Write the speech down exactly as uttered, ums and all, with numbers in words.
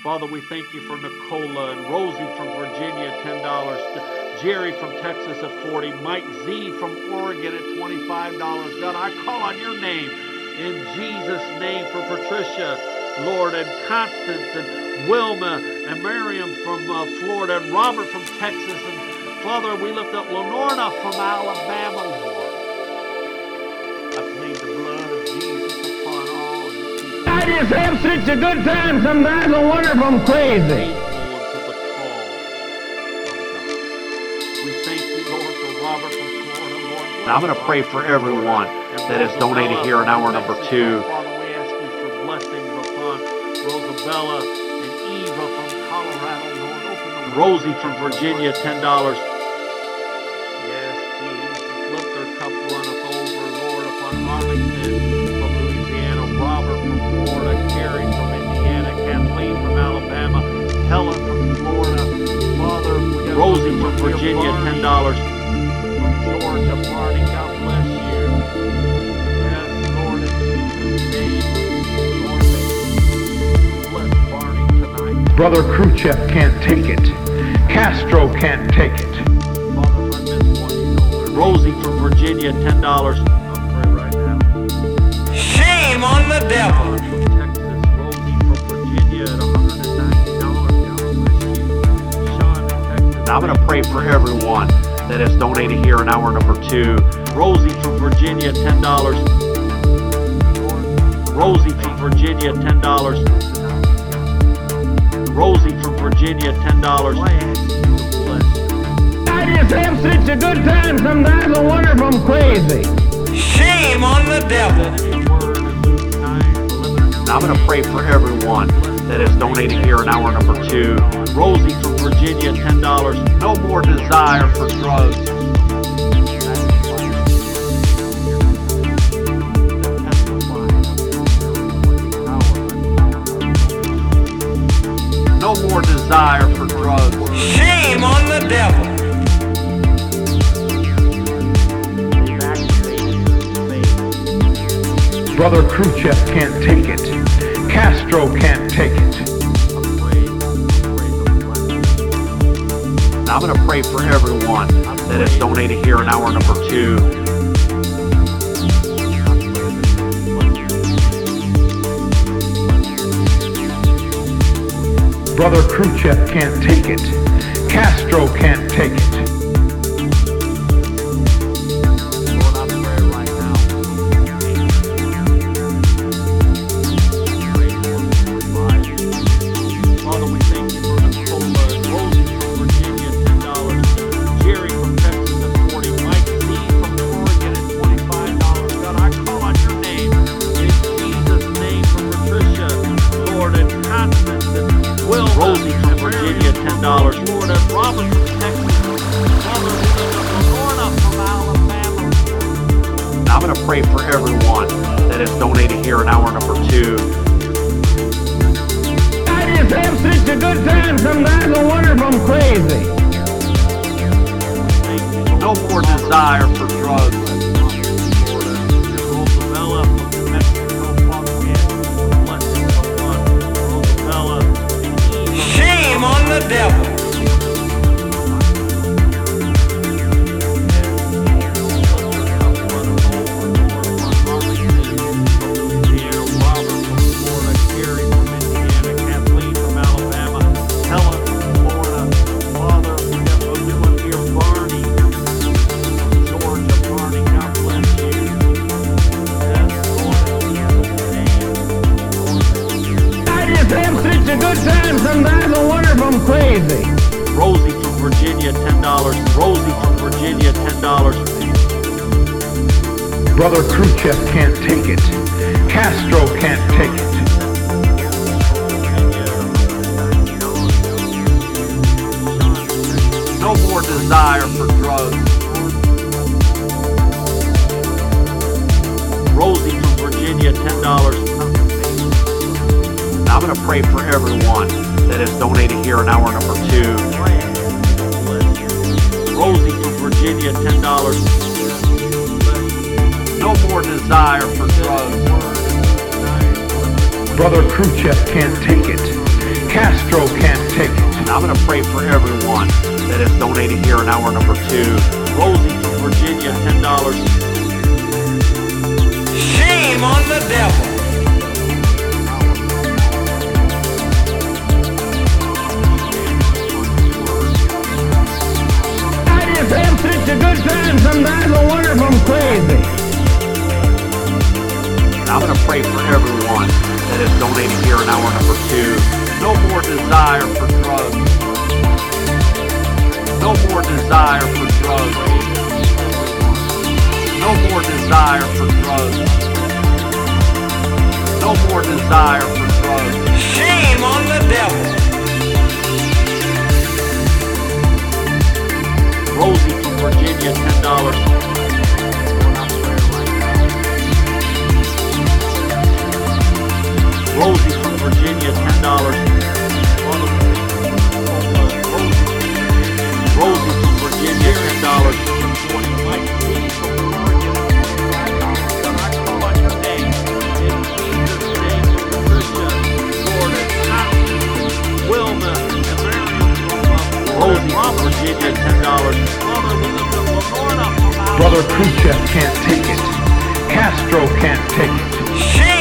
Father, we thank you for Nicola and Rosie from Virginia at ten dollars, Jerry from Texas at forty dollars, Mike Z from Oregon at twenty-five dollars. God, I call on your name in Jesus' name for Patricia, Lord, and Constance and Wilma and Miriam from uh, Florida and Robert from Texas. And Father, we lift up Lenorna from Alabama, Lord. I plead the blood of Jesus upon all your people. I just have such a good time sometimes. I wonder if I'm crazy. We thank you, Lord, for Robert from Florida, Lord. Now I'm going to pray for everyone that has donated here in hour number two. Father, we ask you for blessings upon Rosabella and Eva from Colorado, Lord. Open the Rosie from Virginia, ten dollars. Yes, Jesus, let their cup runneth over, Lord, upon Arlington from Louisiana, Robert from Florida, Carrie from Indiana, Kathleen from Alabama, Helen from Florida, Father, we got Rosie from Virginia, ten dollars. from Georgia, Barney, God bless you. Yes, Lord, in Jesus' name, Lord, may you bless Barney tonight. Brother Khrushchev can't take it. Castro can't take it. Father, if I missed one, you know their Rosie from Virginia, ten dollars. I'll pray right now. Shame on the devil. From Texas, Rosie from Virginia at one hundred ninety dollars. God bless you. Sean in Texas. Now I'm going to pray for everyone that has donated here in hour number two. Rosie from Virginia, ten dollars. Rosie from Virginia, ten dollars. Rosie from Virginia, ten dollars. I ask you to bless. I just have such a good time sometimes. I wonder if I'm crazy. Shame on the devil. Word in Luke nine, eleven. Now I'm going to pray for everyone that has donated here in hour number two. Rosie from Virginia, ten dollars. No more desire for drugs. No more desire for drugs. Shame on the devil. Brother Khrushchev can't take it. Castro can't take it. Now I'm going to pray for everyone that has donated here in hour number two. Brother Khrushchev can't take it. Castro can't take it. Lord, I pray right now. Father, we thank you for Nicola and Rosie from Virginia, ten dollars. Jerry from Texas at forty dollars. Mike Z from Oregon at twenty-five dollars. God, I call on your name in Jesus' name for Patricia, Lord, and Constance and Will. Rosie from Virginia, ten dollars. Lord, and Robert from Texas. Father, we lift up Lenorna from Alabama. Now I'm going to pray for everyone that has donated here in hour number two. I just have such a good time sometimes. I wonder if I'm crazy. Thank you, No more desire for drugs. Rosabella from Mexico, Father, we ask you for blessings upon Rosabella and Eva. Shame on the devil. Sometimes I wonder if I'm crazy. Rosie from Virginia, ten dollars. Rosie from Virginia, ten dollars. Brother Khrushchev can't take it. Castro can't take it. No more desire for drugs. Rosie from Virginia, ten dollars. Now I'm going to pray for everyone that has donated here in hour number two. Rosie from Virginia, ten dollars. No more desire for drugs. Brother Khrushchev can't take it. Castro can't take it. And I'm going to pray for everyone that has donated here in hour number two. Rosie from Virginia, ten dollars. Shame on the devil. I just have such a good time. Sometimes I wonder if I'm crazy. And I'm going to pray for everyone that has donated here in hour number two. No more desire for drugs. No more desire for drugs. No more desire for drugs. No more desire for drugs. Shame on the devil. Rosie from Virginia, ten dollars. Rosie from Virginia, ten dollars. Rosie from Virginia, ten dollars. Mike Z from Oregon, twenty-five dollars. God, I call on your name. In Jesus' name, Patricia, Jordan, Connie, Wilma, and Marion from uh, Rosie from Virginia, ten dollars. Mother, we lift up Lorna from out. Brother Khrushchev can't take it. Castro can't take it. Shame